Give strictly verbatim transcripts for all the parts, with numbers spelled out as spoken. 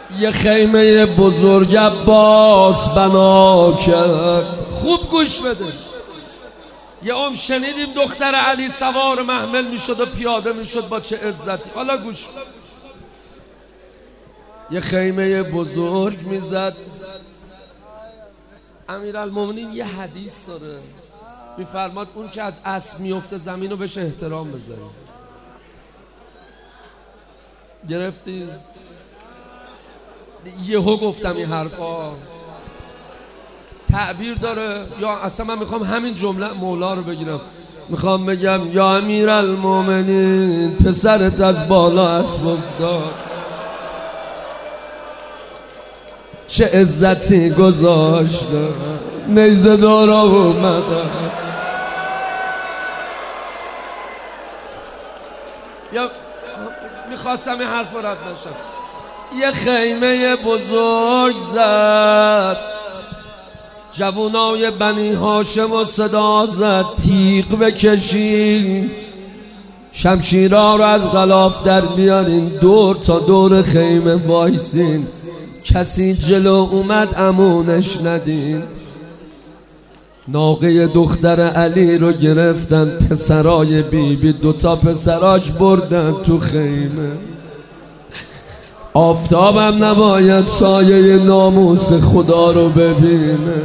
یه خیمه بزرگ عباس بنا کرد. خوب گوش بده. یه عمر شنیدیم دختر علی سوار محمل میشد و پیاده میشد با چه عزتی. حالا گوش. یه خیمه بزرگ میزد. امیرالمومنین یه حدیث داره میفرماد اون که از اسب میفته زمین رو بهش احترام بذاریم. گرفتی؟ یهو گفتم این حرفا تعبیر داره یا اصلا من میخوام همین جمله مولا رو بگیرم. میخوام بگم یا امیرالمومنین پسرت از بالا اسب افتاد، چه عزتی گذاشته، نیزه دارا اومده. یا میخواستم این حرف رد نشم. یه خیمه بزرگ زد، جوانای بنی هاشم و صدا زد تیغ بکشین، شمشیرها رو از غلاف در بیارین، دور تا دور خیمه وایسین، کسی جلو اومد امونش ندین. ناقه دختر علی رو گرفتن پسرای بیبی بی، دوتا پسراش بردن تو خیمه. آفتابم نباید سایه ناموس خدا رو ببینه.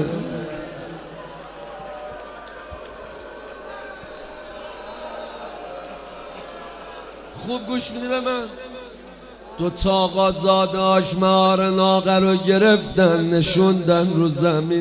خوب گوش میدی به من. دو تا آقازاداش مار ناقه رو گرفتن نشوندن رو زمین.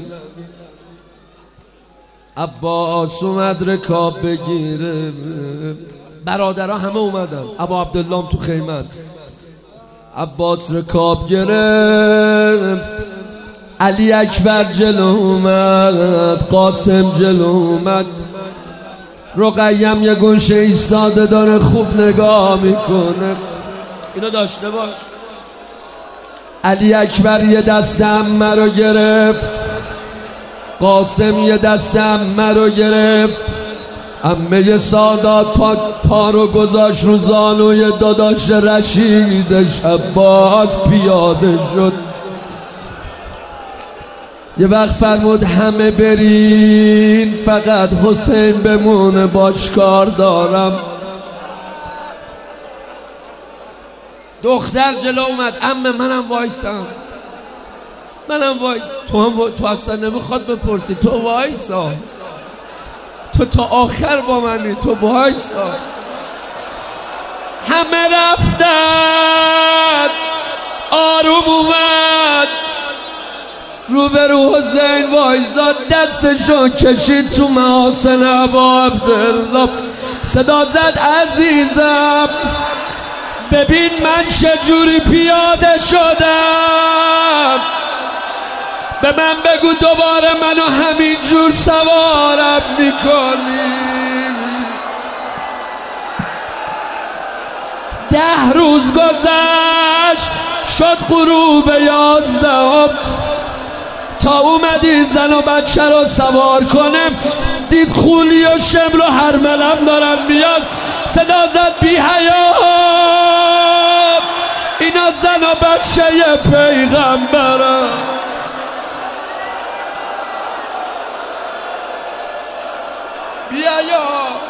عباس اومد رکاب بگیره، برادرها همه اومدن، ابا عبدالله تو خیمه است. عباس رکاب گرفت، علی اکبر جلو اومد، قاسم جلو اومد، رقیم یه گوشه ایستاده داره خوب نگاه میکنه. اینو داشته باش. علی اکبر یه دست عمه رو گرفت، قاسم یه دست عمه رو گرفت، عمه سادات پا, پا رو گذاشت رو زانوی داداش رشیدش. عباس پیاده شد. یه وقت فرمود همه برین فقط حسین بمونه باش کار دارم. دختر جلو اومد، عمه منم وایسم، منم وایس. تو هم و... تو اصلا نمیخواد بپرسی، تو وایسا، تو تا آخر با منی، تو وایسا. همه رفتن، آروم اومد روبرو حسین وایزاد، دستشو کشید تو محاسن ابا عبدالله. صدا زد عزیزم ببین من چجوری پیاده شدم، به من بگو دوباره منو همین جور سوارم میکنی. ده روز گذشت شد غروب یازدهم، تا اومدی زن و بچه رو سوار کنه، دید خولی و شمر و هرملم دارن میاد. صدا زد بی حیا اینا زن و بچه پیغمبرن. بی حیا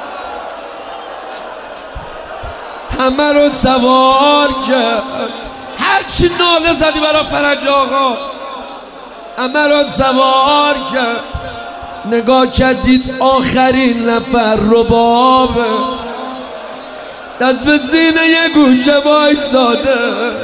همه رو سوار کرد. هرچی ناله زدی برا فرج آقا، همه رو سوار کرد. نگاه کردید آخرین نفر ربابه، دست به زینه یه گوشه وایساده.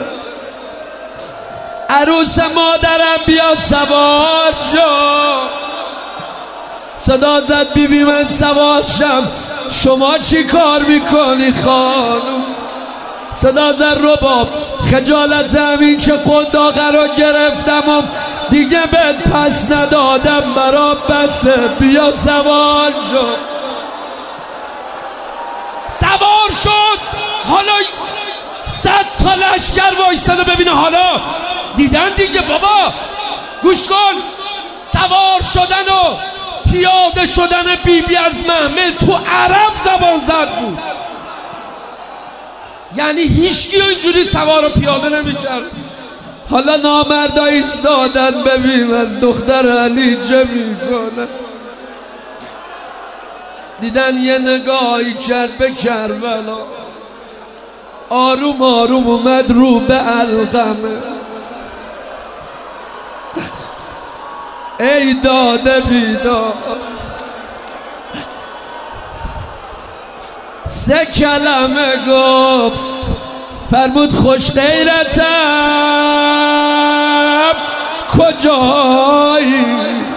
عروس مادرم بیا سوار شو. صدا زد بی بی من سوار شم، شما چی کار میکنی خانم؟ صدا زد رباب خجالت همین که قنداقه رو گرفتم و دیگه بهت پس ندادم، برا بسه بیا سوار شد. سوار شد. حالا صد تا لشکر وایستاده ببینه. حالا دیدن دیگه بابا گوش کن. سوار شدن و پیاده شدن بیبی بی از محمل تو عرب زبان زد بود، یعنی هیچکی اینجوری سوار و پیاده نمیکرد. حالا نامردا ایستادن ببینن دختر علی چه میکنه. دیدن یه نگاهی کرد به کربلا، آروم آروم اومد رو به علقمه. ای داده بیدار، سه کلمه گفت، فرمود خوش غیرتم کجایی؟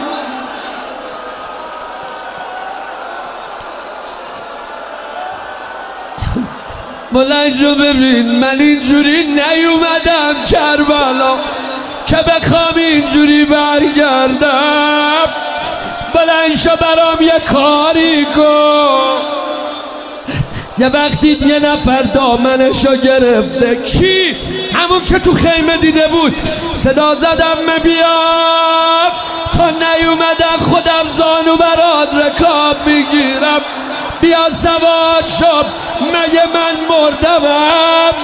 بلند شو ببین، من اینجوری نیومدم کربلا که بخوام اینجوری برگردم. بلند شو برام یه کاری کن. یه وقتی یه نفر دامنشو گرفته، کی؟ همون که تو خیمه دیده بود. صدا زدم بیاد، تا نیومدن خودم زانو برات رکاب میگیرم. بیا سوار شو، مگه من مردمم؟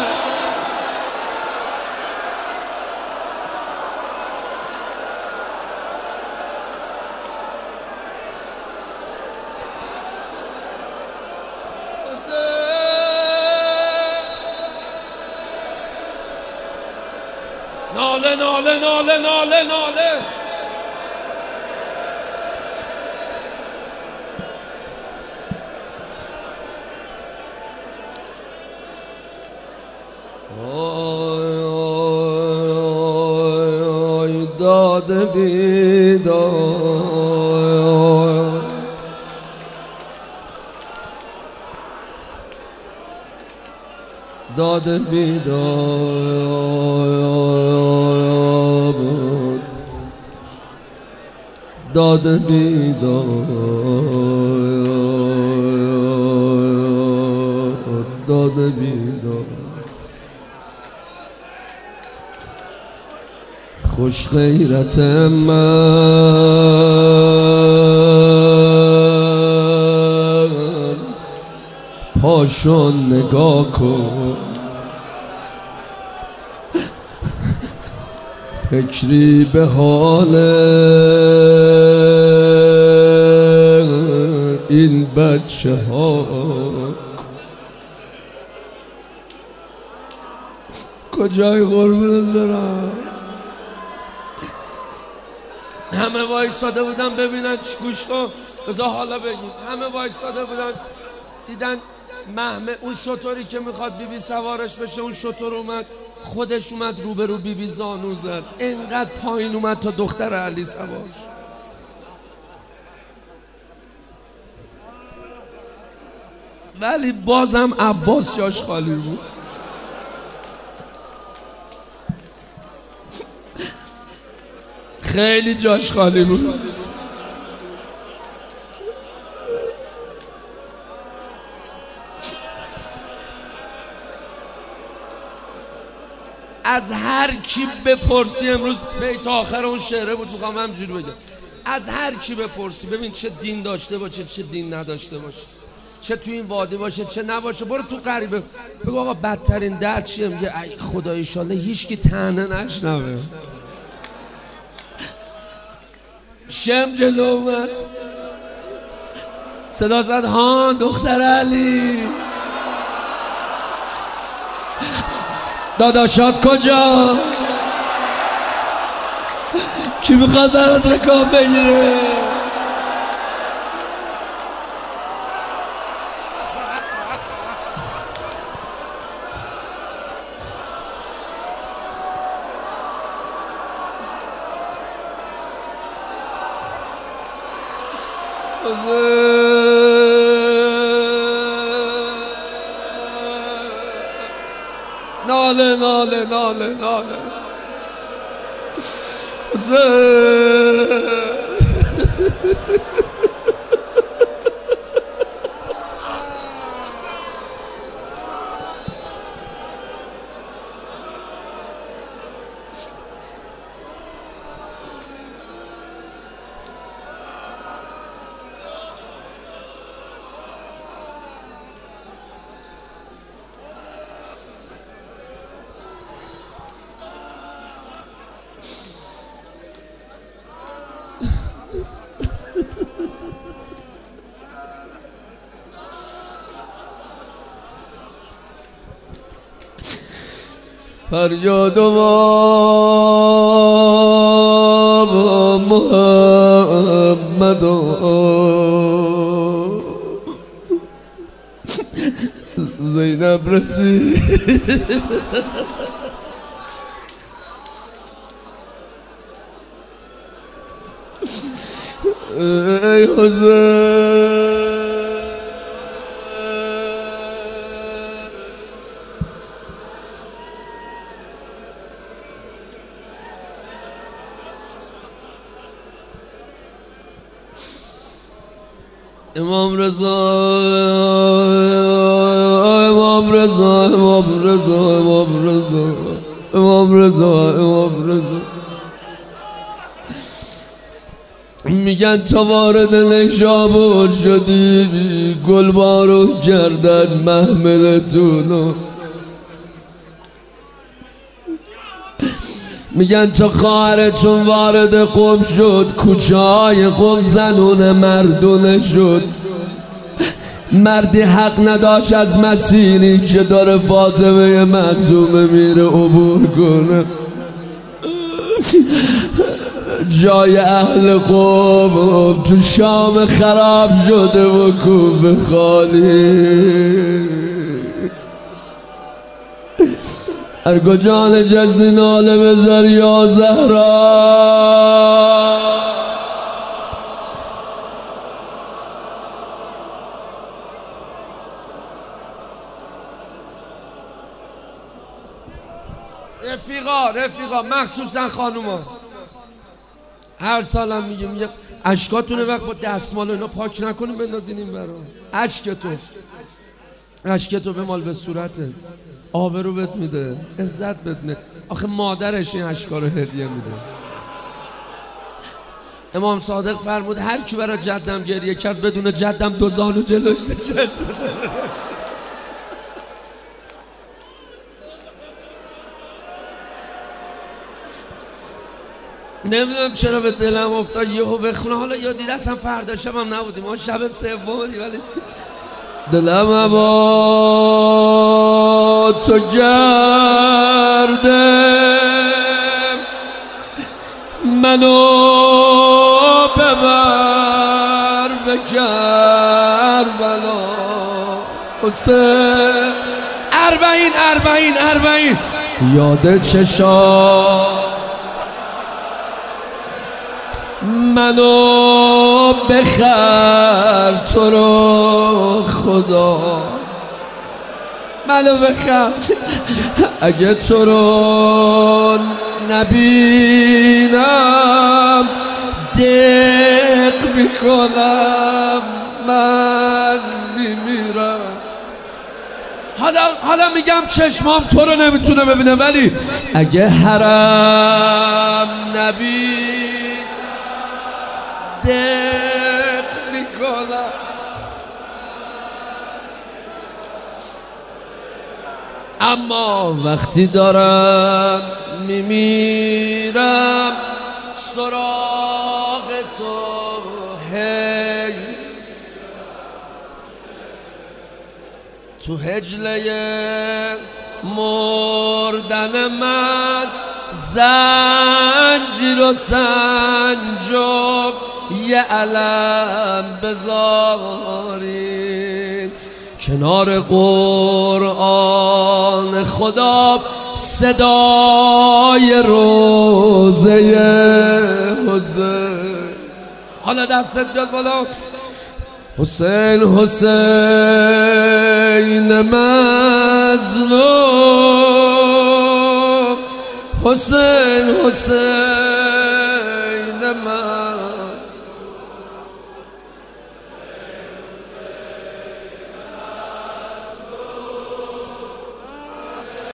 ناله ناله ناله ناله ناله آی آی آی داده بیدار، داده بیدار، داده بیدار، داده بیدار. خوش غیرت من، پاشو نگاه کن، فکری به حال این بچه ها. کجای قربونت برم؟ همه وایستاده بودن ببینن چی، گوش کن بذار حالا بگیم. همه وایستاده بودن دیدن مهمه اون شطوری که میخواد بی بی سوارش بشه، اون شطور اومد خودش اومد روبرو بی بی زانو زد، اینقدر پایین اومد تا دختر علی سوار شد. ولی بازم عباس جاش خالی بود. خیلی جاش خالی بود. از هر کی بپرسی، امروز بیت آخر اون شعره بود میخوام همجوری بگم، از هر کی بپرسی ببین چه دین داشته باشه چه دین نداشته باشه، چه تو این وادی باشه چه نباشه، برو تو غریبه بگو آقا بدترین درد چیه؟ میگه ای خدا ایشالله هیچ کی طعنه نشنوه. شم جلو اومد صدا زد هان دختر علی، داداشات کجا؟ کی میخواد برات رکاب بگیره؟ ناله ناله ناله ناله فریاد و محمد زینب رسید ای حسین امام رضا امام رضا امام رضا امام رضا امام رضا امام رضا میگن تا وارد نشابور شدی گلبارو کردن محملتونو میگن تا خواهرتون وارد قم شد کوچه های قم زنون مردونه شد مردی حق نداشت از مسیری که داره فاطمه معصومه میره عبور کنه جای اهل قم تو شام خراب شده و کوفه خالی ارگو جان جزدی ناله بذار یا زهرا رفیقا رفیقا مخصوصا خانوما هر سالم میگم میگم اشکاتونه وقت با دستمال و اینا پاک نکنیم بندازین این برا اشکتو اشکتو بمال به صورتت آبرو بهت میده عزت بهت میده آخه مادرش این اشکا رو هدیه میده امام صادق فرمود هر کی برای جدم گریه کرد بدون جدم دو زانو جلوش نشسته نمیدونم چرا به دلم افتاد یهو بخونه حالا یا دیده اصلا فردا شب هم نبودیم ما شب سومی ولی دلم با تو گرده منو ببر به کربلا حسین اربعین اربعین اربعین یاد چشا منو بخر تو رو خدا منو بخر اگه تو رو نبینم دق میکنم من میمیرم حالا حالا میگم چشمام تو رو نمیتونه ببینه ولی اگه حرم نبین دق میکنم اما وقتی دارم میمیرم سراغ تو هی تو هجله مردن من زنجیر و سنجاب یه علم بذارین کنار قرآن خدا صدای روزه حسین حالا دستت بیاد بالا حسین حسین مظلوم حسین حسین